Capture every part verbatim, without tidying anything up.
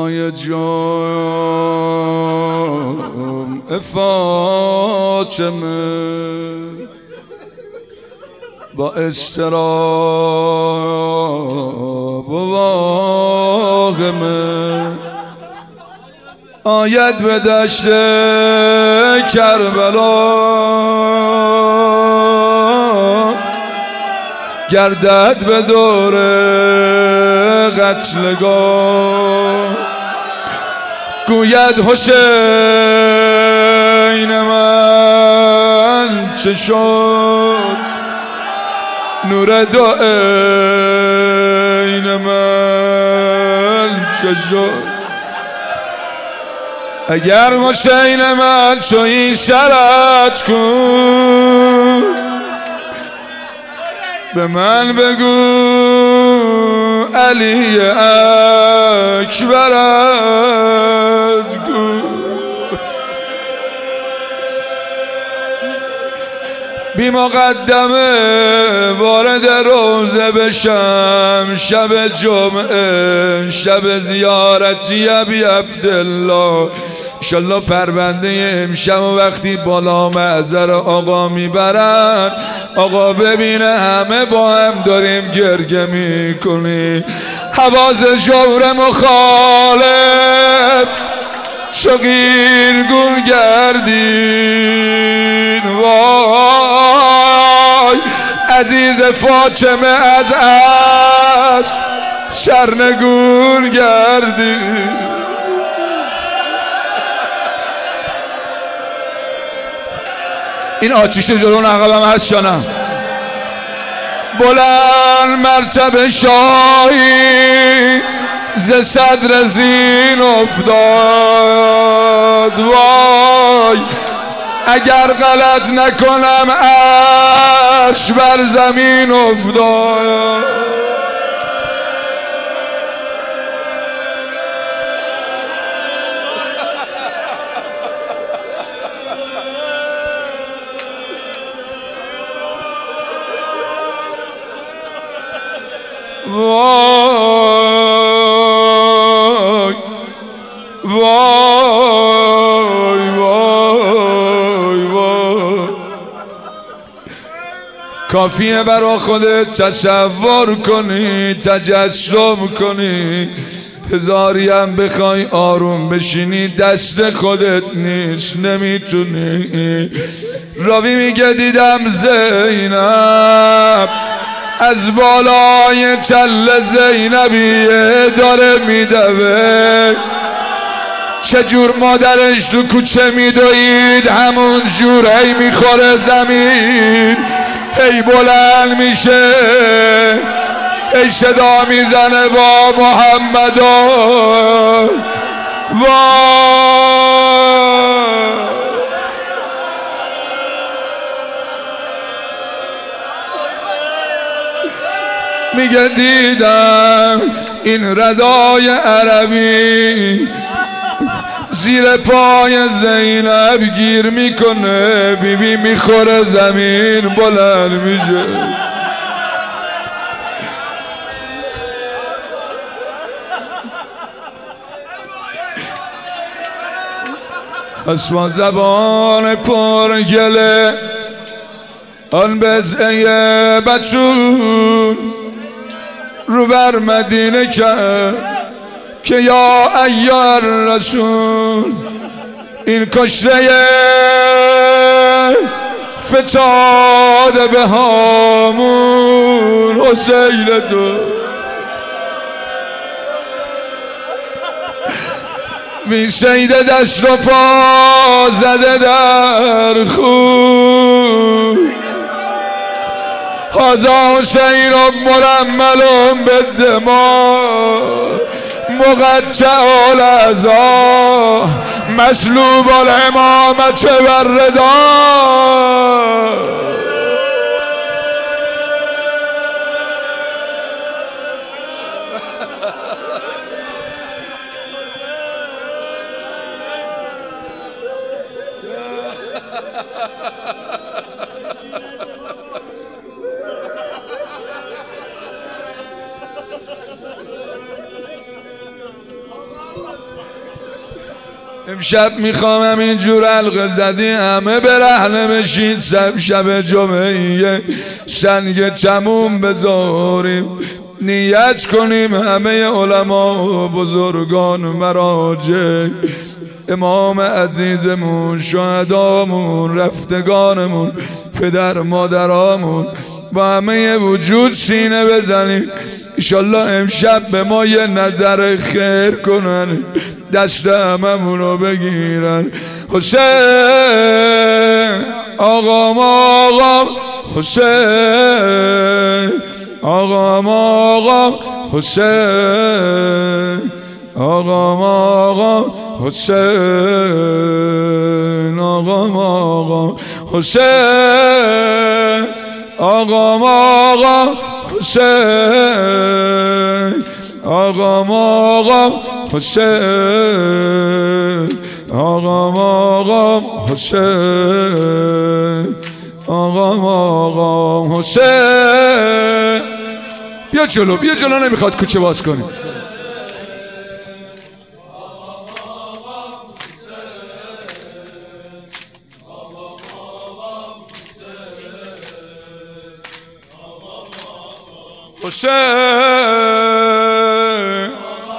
پای جمع فاطمه با اضطراب و واهمه آید به دشت کربلا، گردد به دور قتلگاه، گوید حسین من چه شد، نور دو عین من چه شد. اگر حسین من چو این شرط کن، به من بگو علی اکبرت گو. بی مقدمه وارد روزه بشم، شب جمعه شب زیارتی ابی عبدالله، انشالله پرونده امشب و وقتی بالا معذر آقا میبرن، آقا ببینه همه با هم داریم گرگه میکنیم. حواس جور مخالف شغیرگون گردین، وای عزیز فاطمه از اسب سرنگون گردین. این آتیش جلون عقبم هست یا نه؟ بلند مرتبه شاهی ز صدر زین افتاد، وای اگر غلط نکنم عرش بر زمین افتاد. وای وای وای وای، کافیه برا خودت تصور کنی، تجسم کنی، هزاریم بخوای آروم بشینی دست خودت نیست، نمیتونی. راوی میگه دیدم زینب از بالای تل زینبیه داره میدوه، چجور مادرش تو کوچه میدوید همون جور هی میخوره زمین، هی بلند میشه، هی صدا میزنه با محمدا. وای میگه دیدم این ردای عربی زیر پای زینب گیر میکنه، بی بی میخوره زمین بلند میشه. اسما زبان پر گله آن بزعه بچون رو بر مدینه کرد که یا ایها الرسول، این کشته فتاده به هامون حسین تو، وین شیده دست و پا زده در خون، هذا حسین مرمل بالدماء مقطع الاعضاء مسلوب الامامة والرداء. امشب میخوام همینجور حلقه زدی همه به رهنه بشید شب شب جمعه سنگ تموم بذاریم نیت کنیم همه علما بزرگان مراجع امام عزیزمون شهدامون رفتگانمون پدر مادرامون با همه وجود سینه بزنیم انشالله امشب به ما یه نظر خیر کنن دست هممونو بگیرن حسین آقام آقام حسین آقام آقام حسین آقام آقام حسین آقام آقام حسین آقام آقام حسین آقام آقام حسین آقام آقام حسین آقام آقام حسین بیا جلو بیا جلو نمیخواد کوچه باز کنیم حسین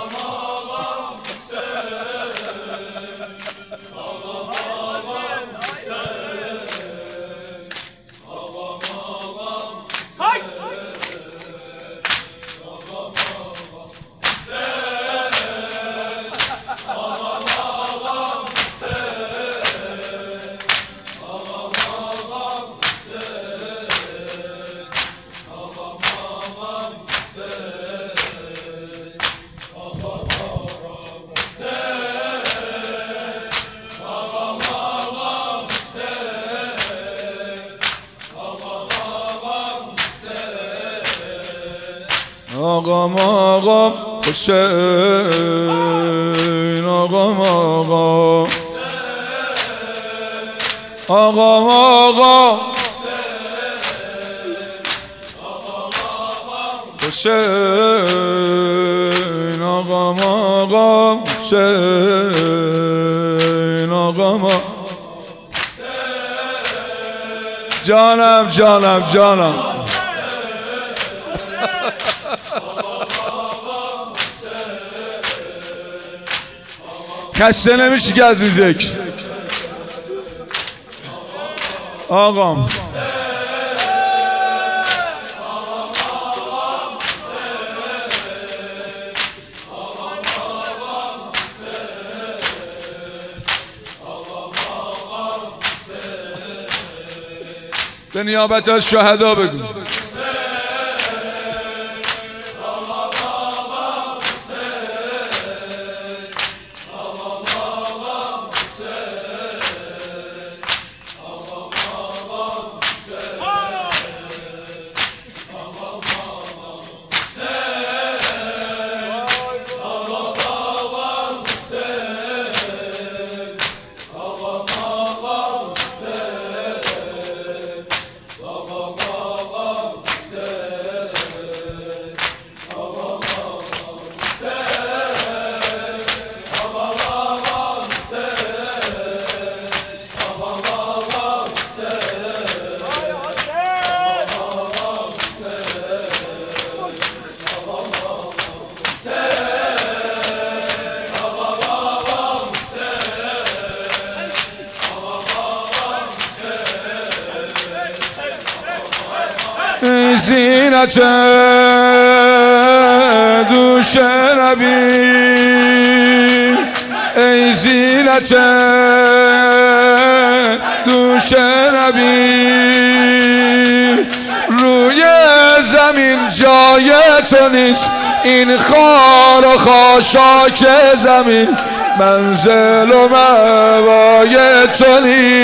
آقام آقام حسین آقام آقام آقام آقام حسین آقام آقام حسین آقام جانم جانم جانم کسته نمیشه که از این ذکر آقام به نیابت از شهدا بگو زینت دوش نبی ای زینت دوش نبی روی زمین جای تو نیست این خار و خاشاک زمین منزل و موای تو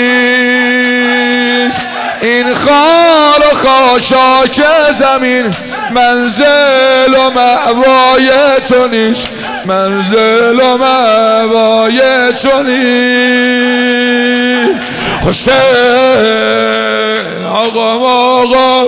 نیست این خار و خاشاک زمین منزل و مأوای تو نیست منزل و مأوای تو نیست حسین آقام آقام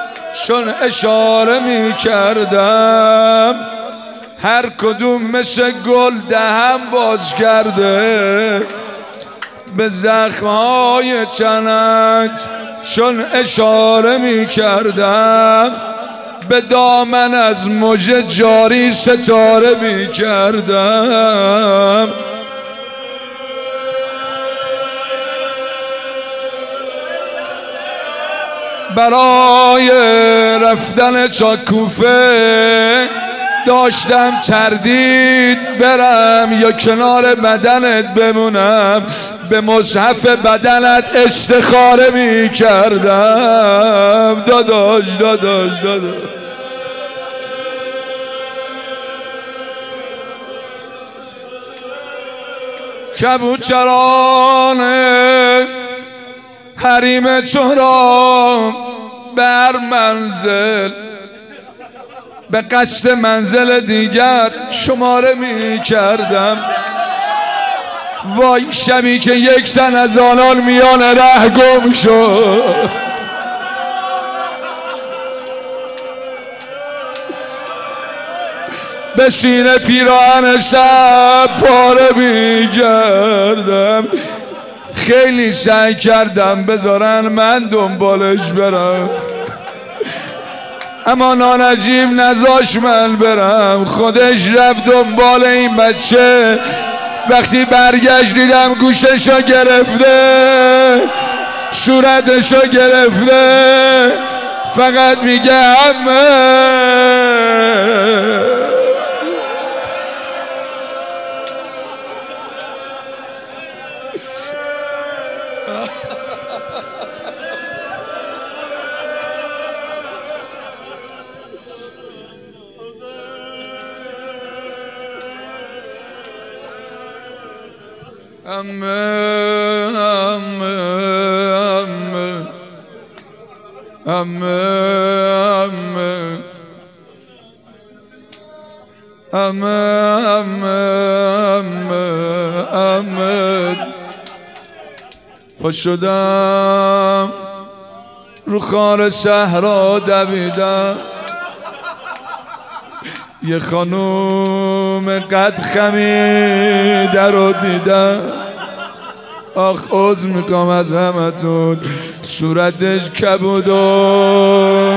چون اشاره می کردم هر کدوم مثل گل دهم باز کرده به زخمهای چنت چون اشاره می کردم به دامن از مژه جاری ستاره می کردم برای رفتن چاکوفه داشتم تردید برم یا کنار بدنت بمونم به مصحف بدنت استخاره می کردم داداش داداش داداش کبوترانه حریم تو را بر منزل به قصد منزل دیگر شماره می کردم وای شبی که یک تن از آنان میان ره گم شد به سینه پیراهن شب پاره می کردم خیلی سعی کردم بذارن من دنبالش برم اما نانجیب نذاش من برم خودش رفت دنبال این بچه وقتی برگشت دیدم گوششو گرفته صورتشو گرفته فقط میگه عمه Amme, amme, amme, amme, amme, amme, amme, amme. پا شدم رو خار صحرا دویدم یه خانوم قد خمیده رو دیدم آخ عذر میکنم از همتون صورتش کبود و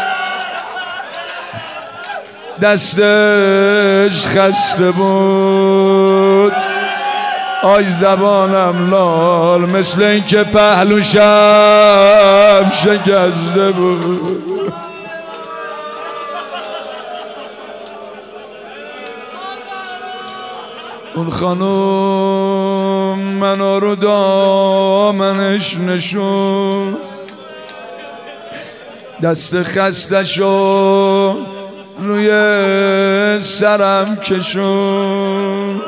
دستش خسته بود آی زبانم لال مثل این که پهلو شب شکسته بود اون خانوم منو رو دامنش نشون دست خستشو روی سرم کشون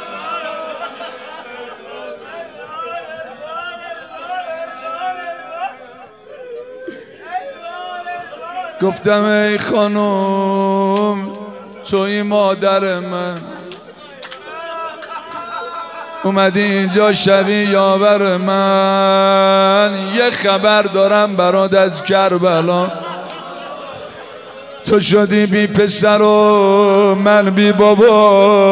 گفتم ای خانوم توی مادر من اومدی اینجا شبی یاور من یه خبر دارم برات از کربلا تو شدی بی پسر و من بی بابا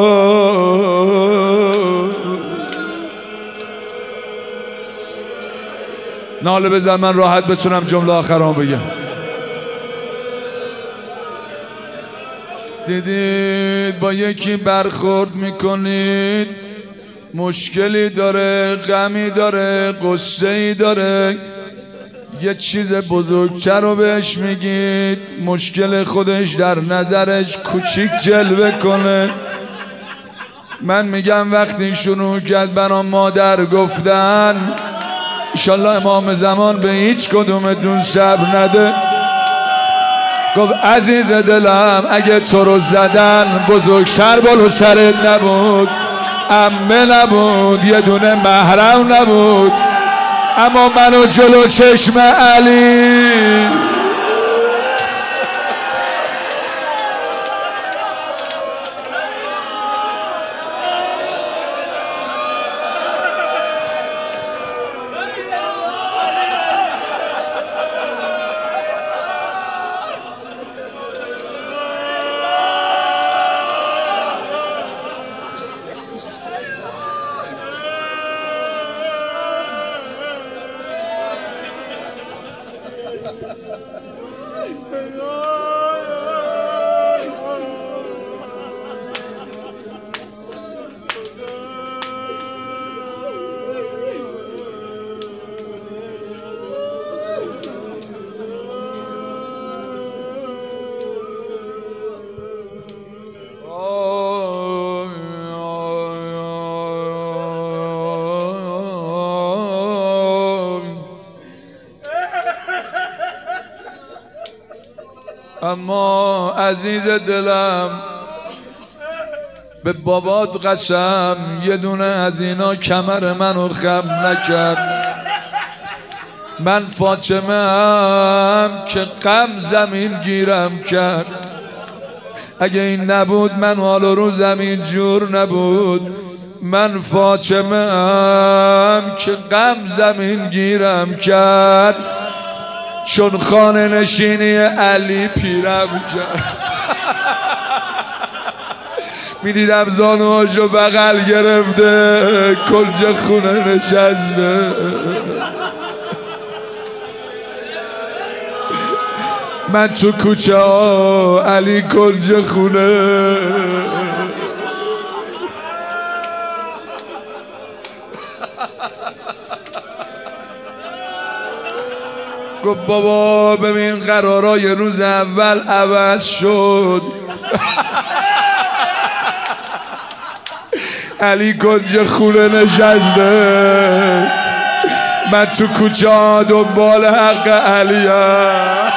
ناله بزن من راحت بتونم جمله آخرام بگم دیدید با یکی برخورد میکنید مشکلی داره غمی داره قصه ای داره یه چیز بزرگتر رو بهش میگید مشکل خودش در نظرش کوچیک جلوه کنه من میگم وقتی شروع کرد برام مادر گفتن انشالله امام زمان به هیچ کدومتون صبر نده گفت عزیز دلم اگه تو رو زدن بزرگتر بالو سرت نبود عمه نبود یه دونه محرم نبود اما منو جلو چشم علی اما عزیز دلم به بابات قسم یه دونه از اینا کمر منو خم نکرد. من فاطمه ام که غم زمین گیرم کرد. اگه این نبود من حالا رو زمین جور نبود. من فاطمه ام که غم زمین گیرم کرد، چون خانه نشینی علی پیرم کرد. میدیدم زانوهاشو بغل گرفته کلج خونه نشسته. من تو کوچه ها علی کلج خونه. گفت بابا ببین قرارای روز اول عوض شد. علی کنج خونه نشسته، من تو کوچه ها دنبال حق علیم.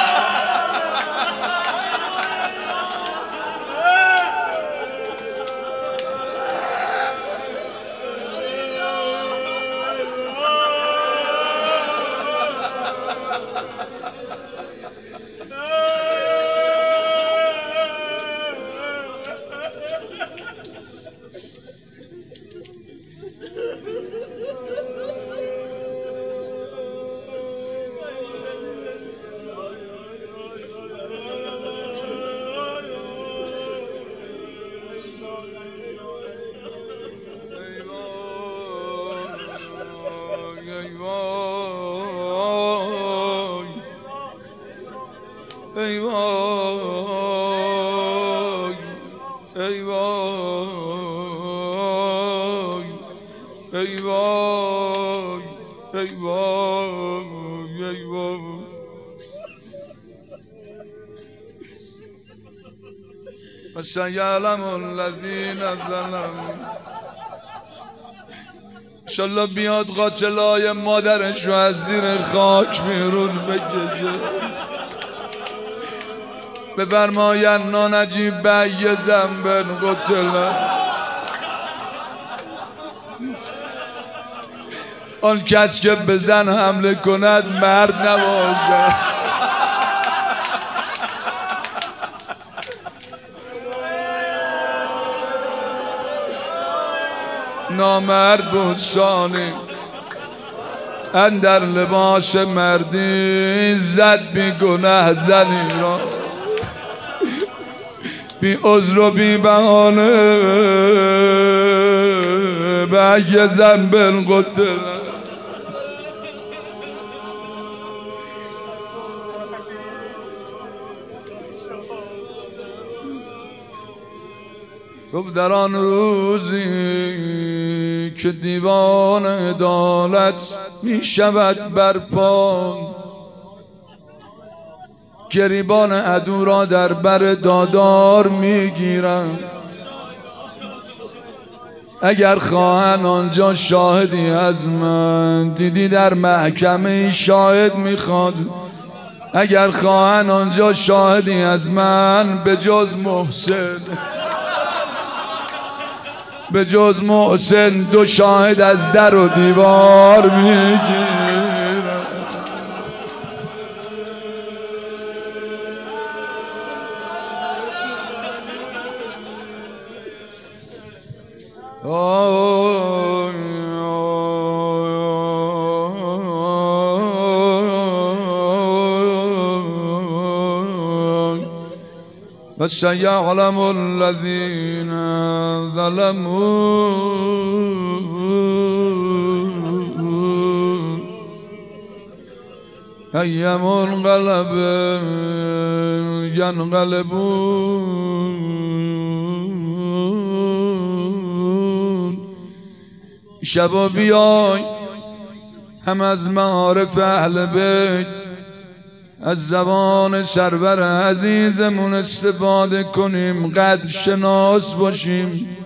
ای وای ای وای ای وای ای وای ای وای. فسیعلم الذین ظلموا. انشالله بیاد قاتلای مادرش رو از زیر خاک بیرون بکشه. بفرمایند نانجیب بی ذنب قتل. آن کس که به زن حمله کند مرد نباشد. نامرد بود ثانی اندر لباس مردی، زد بی گناه زنی را بی عذر و بی بهانه. به یه زن بالقتل. گفت در آن روزی که دیوان عدالت می شود برپا، گریبان عدو را در بر دادار می گیرم. اگر خواهن آنجا شاهدی از من، دیدی در محکمه شاهد میخواد. اگر خواهن آنجا شاهدی از من، به جز محسن به جز محسن دو شاهد از در و دیوار میگیرم. وسيعلم الذين ظلموا ایم القلب ینقلبون. شبا بیای هم از معارف اهل بیت از زبان سرور عزیزمون استفاده کنیم، قدر شناس باشیم.